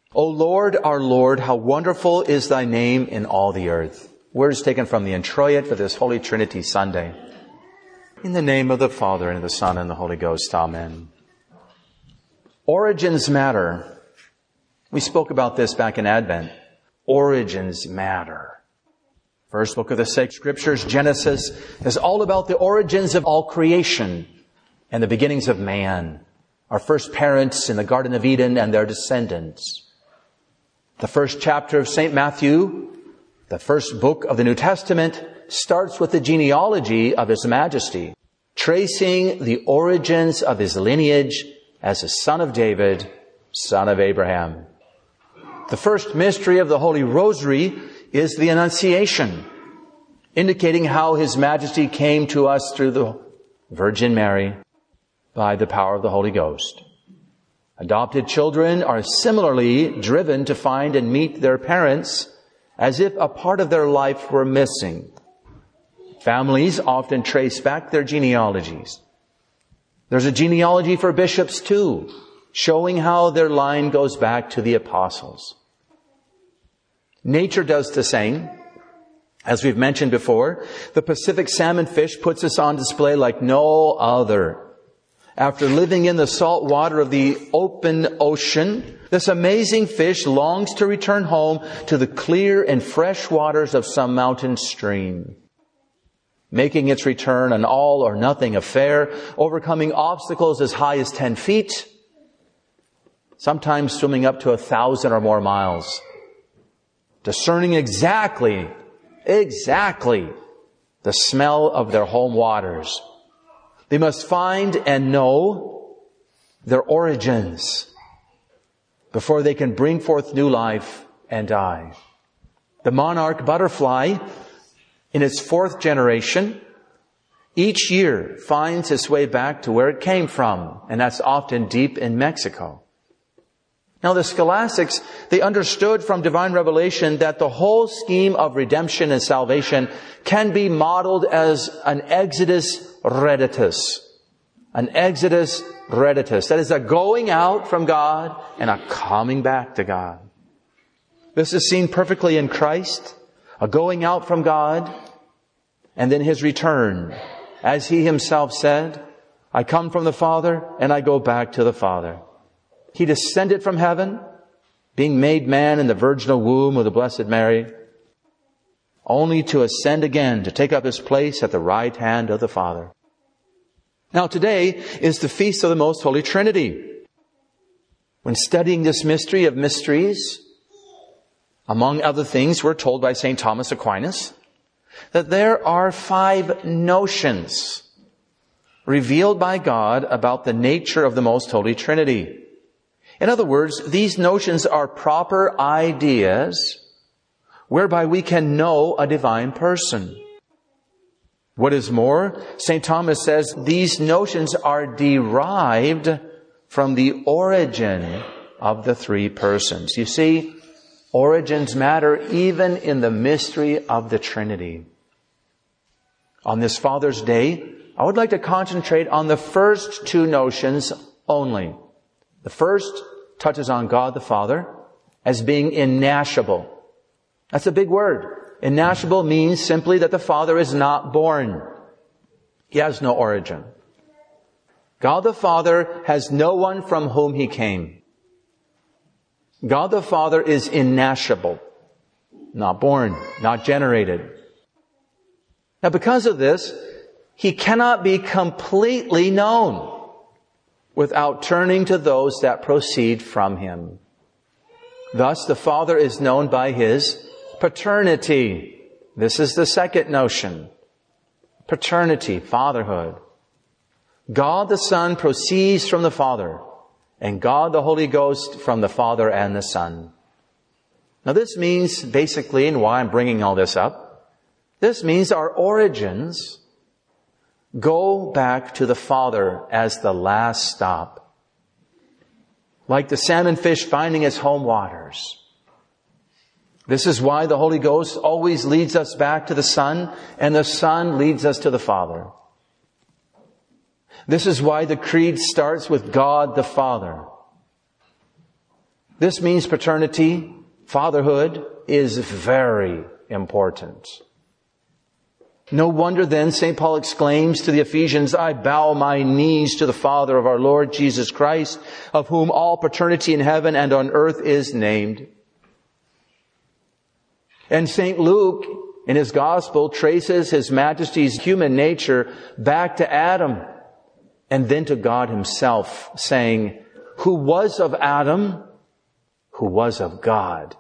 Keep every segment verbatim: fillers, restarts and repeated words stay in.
O Lord, our Lord, how wonderful is thy name in all the earth. Words taken from the introit for this Holy Trinity Sunday. In the name of the Father, and of the Son, and the Holy Ghost. Amen. Origins matter. We spoke about this back in Advent. Origins matter. First book of the sacred scriptures, Genesis, is all about the origins of all creation and the beginnings of man. Our first parents in the Garden of Eden and their descendants. The first chapter of Saint Matthew, the first book of the New Testament, starts with the genealogy of His Majesty, tracing the origins of His lineage as a son of David, son of Abraham. The first mystery of the Holy Rosary is the Annunciation, indicating how His Majesty came to us through the Virgin Mary by the power of the Holy Ghost. Adopted children are similarly driven to find and meet their parents as if a part of their life were missing. Families often trace back their genealogies. There's a genealogy for bishops too, showing how their line goes back to the apostles. Nature does the same. As we've mentioned before, the Pacific salmon fish puts us on display like no other. After living in the salt water of the open ocean, this amazing fish longs to return home to the clear and fresh waters of some mountain stream. Making its return an all or nothing affair, overcoming obstacles as high as ten feet, sometimes swimming up to a thousand or more miles. Discerning exactly, exactly the smell of their home waters. They must find and know their origins before they can bring forth new life and die. The monarch butterfly, in its fourth generation, each year finds its way back to where it came from, and that's often deep in Mexico. Now the scholastics, they understood from divine revelation that the whole scheme of redemption and salvation can be modeled as an exodus redditus. An exodus redditus. That is a going out from God and a coming back to God. This is seen perfectly in Christ. A going out from God and then His return. As He Himself said, I come from the Father and I go back to the Father. He descended from heaven, being made man in the virginal womb of the Blessed Mary, only to ascend again to take up His place at the right hand of the Father. Now today is the Feast of the Most Holy Trinity. When studying this mystery of mysteries, among other things, we're told by Saint Thomas Aquinas that there are five notions revealed by God about the nature of the Most Holy Trinity. In other words, these notions are proper ideas whereby we can know a divine person. What is more, Saint Thomas says these notions are derived from the origin of the three persons. You see, origins matter even in the mystery of the Trinity. On this Father's Day, I would like to concentrate on the first two notions only. The first touches on God the Father as being innashable. That's a big word. Innashable means simply that the Father is not born. He has no origin. God the Father has no one from whom He came. God the Father is innashable. Not born, not generated. Now because of this, He cannot be completely known without turning to those that proceed from Him. Thus, the Father is known by His paternity. This is the second notion. Paternity, fatherhood. God the Son proceeds from the Father, and God the Holy Ghost from the Father and the Son. Now this means basically, and why I'm bringing all this up, this means our origins go back to the Father as the last stop. Like the salmon fish finding its home waters. This is why the Holy Ghost always leads us back to the Son, and the Son leads us to the Father. This is why the Creed starts with God the Father. This means paternity, fatherhood, is very important. No wonder then Saint Paul exclaims to the Ephesians, I bow my knees to the Father of our Lord Jesus Christ, of whom all paternity in heaven and on earth is named. And Saint Luke, in his gospel, traces His Majesty's human nature back to Adam and then to God Himself, saying, who was of Adam, who was of God.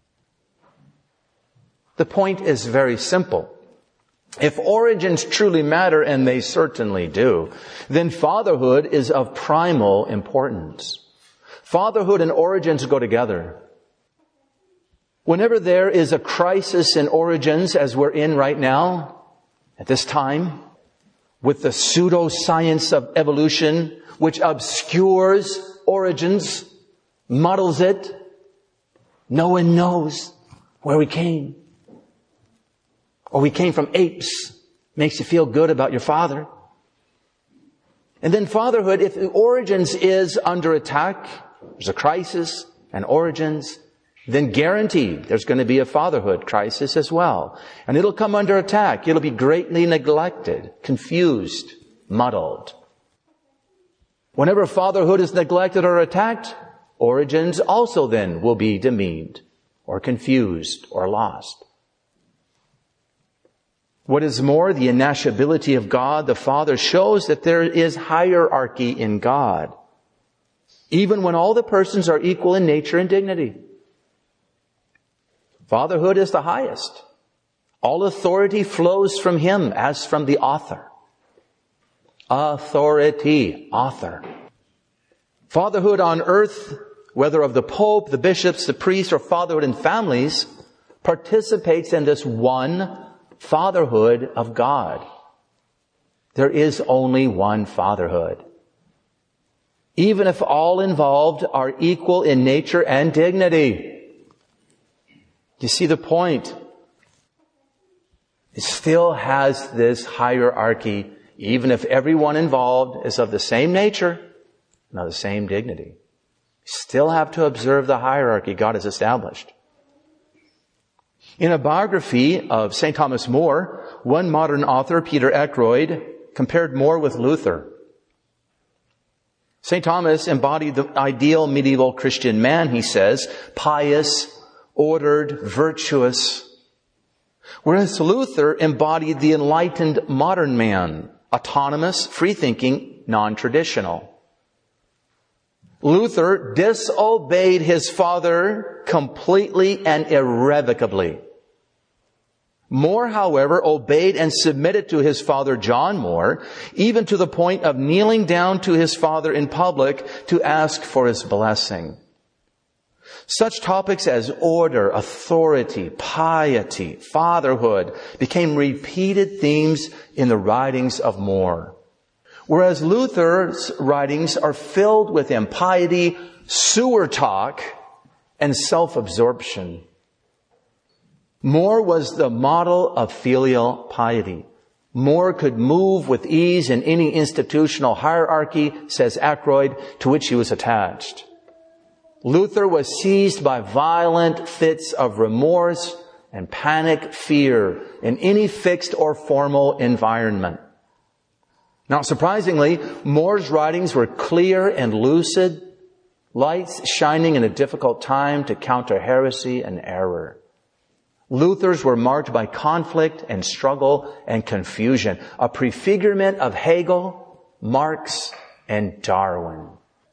The point is very simple. If origins truly matter, and they certainly do, then fatherhood is of primal importance. Fatherhood and origins go together. Whenever there is a crisis in origins, as we're in right now, at this time, with the pseudoscience of evolution, which obscures origins, muddles it, no one knows where we came. Or we came from apes. Makes you feel good about your father. And then fatherhood, if the origins is under attack, there's a crisis and origins, then guaranteed there's going to be a fatherhood crisis as well. And it'll come under attack. It'll be greatly neglected, confused, muddled. Whenever fatherhood is neglected or attacked, origins also then will be demeaned or confused or lost. What is more, the innashability of God the Father shows that there is hierarchy in God, even when all the persons are equal in nature and dignity. Fatherhood is the highest. All authority flows from Him as from the author. Authority, author. Fatherhood on earth, whether of the Pope, the bishops, the priests, or fatherhood in families, participates in this one fatherhood of God. There is only one fatherhood. Even if all involved are equal in nature and dignity. You see the point? It still has this hierarchy, even if everyone involved is of the same nature and of the same dignity. You still have to observe the hierarchy God has established. In a biography of Saint Thomas More, one modern author, Peter Ackroyd, compared More with Luther. Saint Thomas embodied the ideal medieval Christian man, he says, pious, ordered, virtuous. Whereas Luther embodied the enlightened modern man, autonomous, free-thinking, non-traditional. Luther disobeyed his father completely and irrevocably. More, however, obeyed and submitted to his father John More, even to the point of kneeling down to his father in public to ask for his blessing. Such topics as order, authority, piety, fatherhood became repeated themes in the writings of More. Whereas Luther's writings are filled with impiety, sewer talk, and self-absorption. More was the model of filial piety. More could move with ease in any institutional hierarchy, says Ackroyd, to which he was attached. Luther was seized by violent fits of remorse and panic fear in any fixed or formal environment. Not surprisingly, More's writings were clear and lucid, lights shining in a difficult time to counter heresy and error. Luther's were marked by conflict and struggle and confusion, a prefigurement of Hegel, Marx, and Darwin.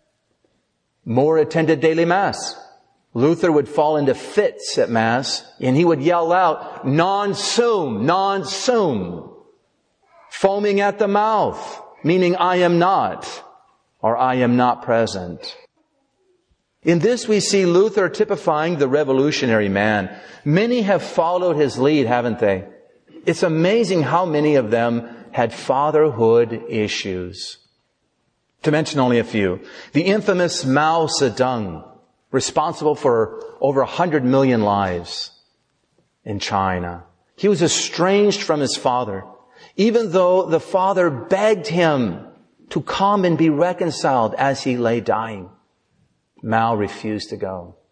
More attended daily Mass. Luther would fall into fits at Mass, and he would yell out, non sum, non sum, foaming at the mouth, meaning I am not, or I am not present. In this we see Luther typifying the revolutionary man. Many have followed his lead, haven't they? It's amazing how many of them had fatherhood issues. To mention only a few. The infamous Mao Zedong, responsible for over a hundred million lives in China. He was estranged from his father, even though the father begged him to come and be reconciled as he lay dying. Mao refused to go.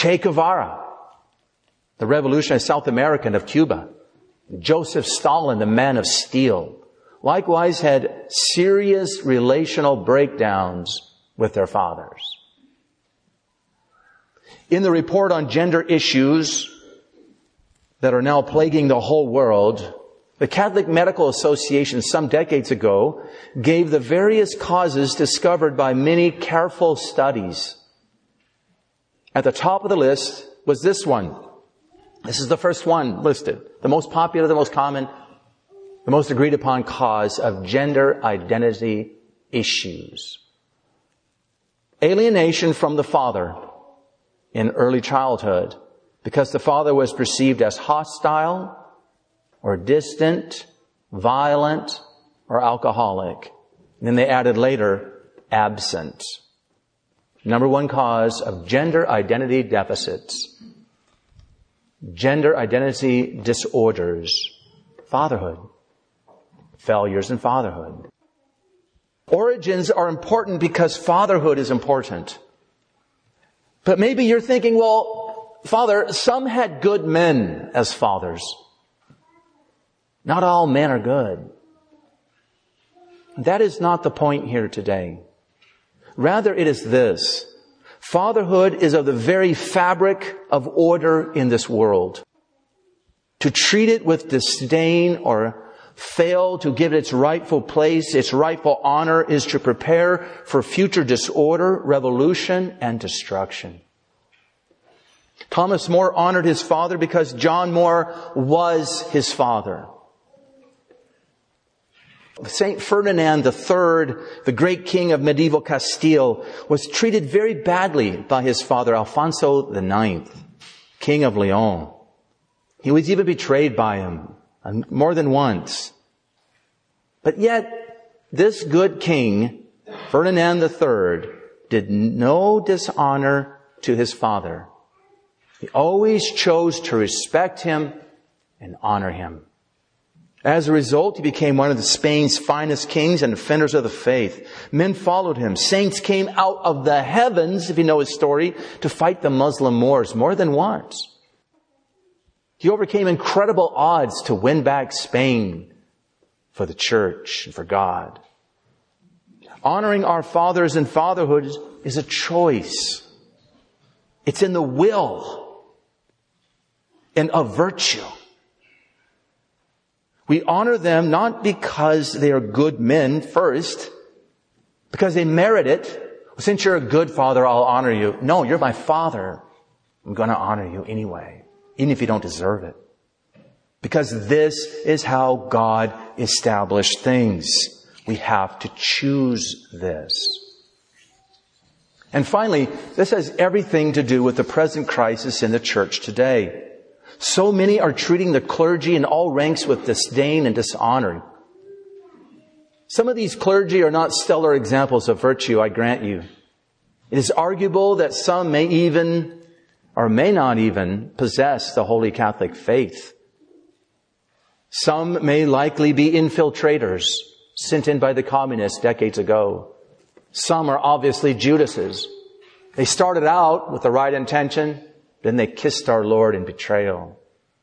Che Guevara, the revolutionary South American of Cuba. Joseph Stalin, the man of steel, likewise had serious relational breakdowns with their fathers. In the report on gender issues that are now plaguing the whole world, the Catholic Medical Association some decades ago gave the various causes discovered by many careful studies. At the top of the list was this one. This is the first one listed. The most popular, the most common, the most agreed upon cause of gender identity issues. Alienation from the father in early childhood because the father was perceived as hostile or distant, violent, or alcoholic. And then they added later, absent. Number one cause of gender identity deficits. Gender identity disorders. Fatherhood. Failures in fatherhood. Origins are important because fatherhood is important. But maybe you're thinking, well, Father, some had good men as fathers. Not all men are good. That is not the point here today. Rather, it is this. Fatherhood is of the very fabric of order in this world. To treat it with disdain or fail to give it its rightful place, its rightful honor, is to prepare for future disorder, revolution, and destruction. Thomas More honored his father because John More was his father. Saint Ferdinand the Third, the great king of medieval Castile, was treated very badly by his father, Alfonso the Ninth, king of Leon. He was even betrayed by him more than once. But yet, this good king, Ferdinand the Third, did no dishonor to his father. He always chose to respect him and honor him. As a result, he became one of the Spain's finest kings and defenders of the faith. Men followed him. Saints came out of the heavens, if you know his story, to fight the Muslim Moors more than once. He overcame incredible odds to win back Spain for the church and for God. Honoring our fathers and fatherhood is a choice. It's in the will and a virtue. We honor them not because they are good men first, because they merit it. Well, since you're a good father, I'll honor you. No, you're my father. I'm going to honor you anyway, even if you don't deserve it. Because this is how God established things. We have to choose this. And finally, this has everything to do with the present crisis in the church today. So many are treating the clergy in all ranks with disdain and dishonor. Some of these clergy are not stellar examples of virtue, I grant you. It is arguable that some may even, or may not even, possess the Holy Catholic faith. Some may likely be infiltrators sent in by the communists decades ago. Some are obviously Judases. They started out with the right intention, then they kissed our Lord in betrayal.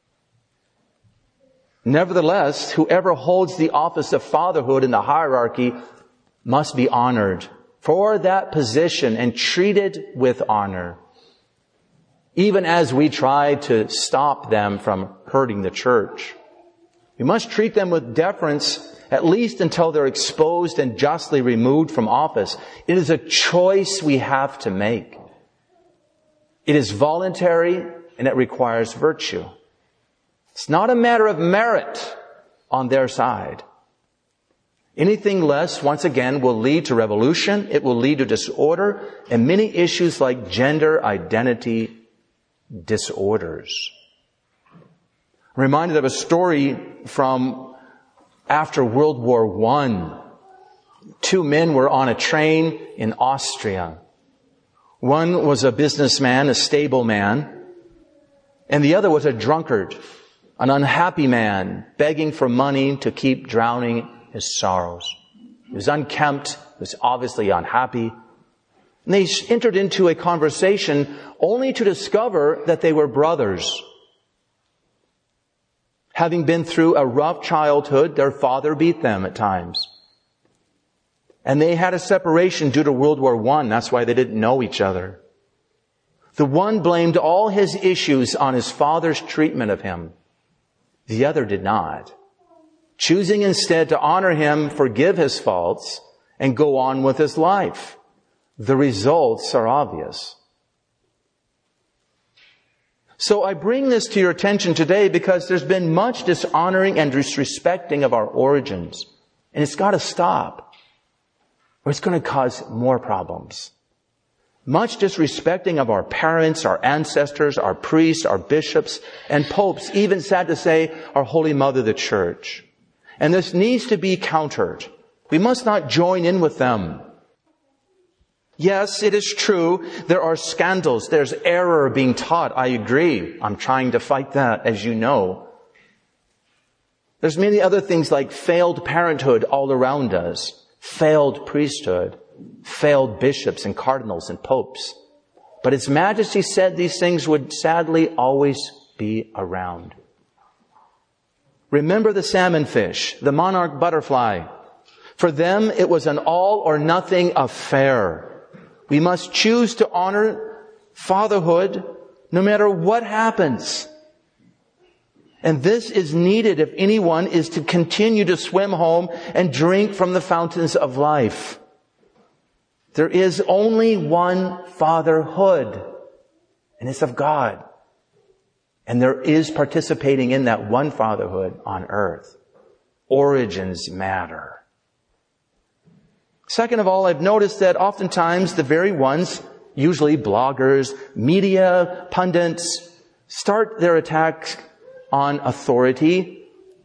Nevertheless, whoever holds the office of fatherhood in the hierarchy must be honored for that position and treated with honor, even as we try to stop them from hurting the church. We must treat them with deference, at least until they're exposed and justly removed from office. It is a choice we have to make. It is voluntary and it requires virtue. It's not a matter of merit on their side. Anything less, once again, will lead to revolution. It will lead to disorder and many issues like gender identity disorders. I'm reminded of a story from after World War One. Two men were on a train in Austria. One was a businessman, a stable man, and the other was a drunkard, an unhappy man, begging for money to keep drowning his sorrows. He was unkempt, he was obviously unhappy. And they entered into a conversation only to discover that they were brothers. Having been through a rough childhood, their father beat them at times. And they had a separation due to World War One. That's why they didn't know each other. The one blamed all his issues on his father's treatment of him. The other did not, choosing instead to honor him, forgive his faults, and go on with his life. The results are obvious. So I bring this to your attention today because there's been much dishonoring and disrespecting of our origins. And it's got to stop, or it's going to cause more problems. Much disrespecting of our parents, our ancestors, our priests, our bishops, and popes, even sad to say, our Holy Mother, the Church. And this needs to be countered. We must not join in with them. Yes, it is true, there are scandals, there's error being taught. I agree. I'm trying to fight that, as you know. There's many other things like failed parenthood all around us, failed priesthood, failed bishops and cardinals and popes. But His Majesty said these things would sadly always be around. Remember the salmon fish, the monarch butterfly. For them, it was an all or nothing affair. We must choose to honor fatherhood no matter what happens. And this is needed if anyone is to continue to swim home and drink from the fountains of life. There is only one fatherhood, and it's of God. And there is participating in that one fatherhood on earth. Origins matter. Second of all, I've noticed that oftentimes the very ones, usually bloggers, media, pundits, start their attacks on authority.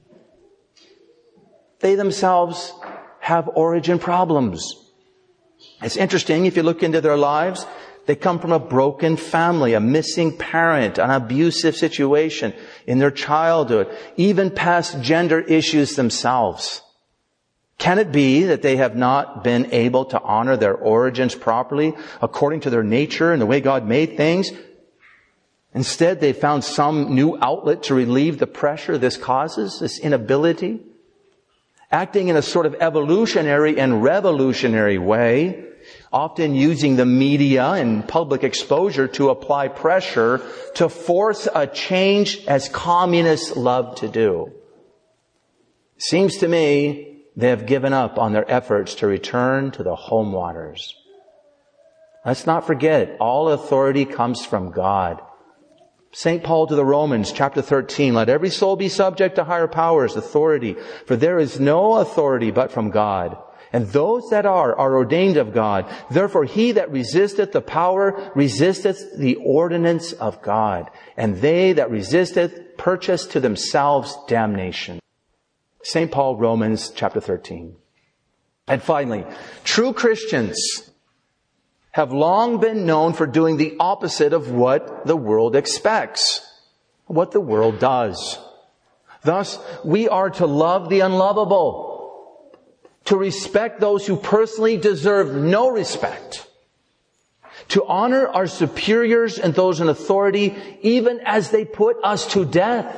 They themselves have origin problems. It's interesting, if you look into their lives, they come from a broken family, a missing parent, an abusive situation in their childhood, even past gender issues themselves. Can it be that they have not been able to honor their origins properly according to their nature and the way God made things? Instead, they found some new outlet to relieve the pressure this causes, this inability. Acting in a sort of evolutionary and revolutionary way, often using the media and public exposure to apply pressure to force a change as communists love to do. Seems to me they have given up on their efforts to return to the home waters. Let's not forget, all authority comes from God. Saint Paul to the Romans, chapter thirteen, let every soul be subject to higher powers, authority, for there is no authority but from God. And those that are, are ordained of God. Therefore he that resisteth the power, resisteth the ordinance of God. And they that resisteth purchase to themselves damnation. Saint Paul, Romans, chapter thirteen. And finally, true Christians have long been known for doing the opposite of what the world expects, what the world does. Thus, we are to love the unlovable, to respect those who personally deserve no respect, to honor our superiors and those in authority, even as they put us to death.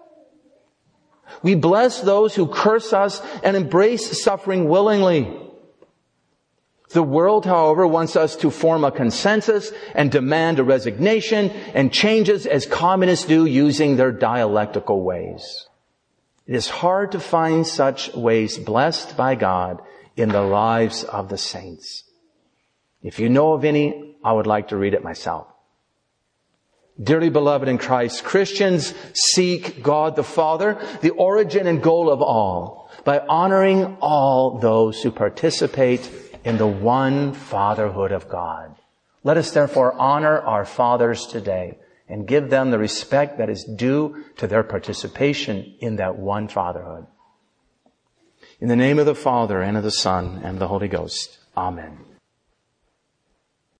We bless those who curse us and embrace suffering willingly. The world, however, wants us to form a consensus and demand a resignation and changes as communists do using their dialectical ways. It is hard to find such ways blessed by God in the lives of the saints. If you know of any, I would like to read it myself. Dearly beloved in Christ, Christians seek God the Father, the origin and goal of all, by honoring all those who participate in the one fatherhood of God. Let us therefore honor our fathers today and give them the respect that is due to their participation in that one fatherhood. In the name of the Father, and of the Son, and of the Holy Ghost. Amen.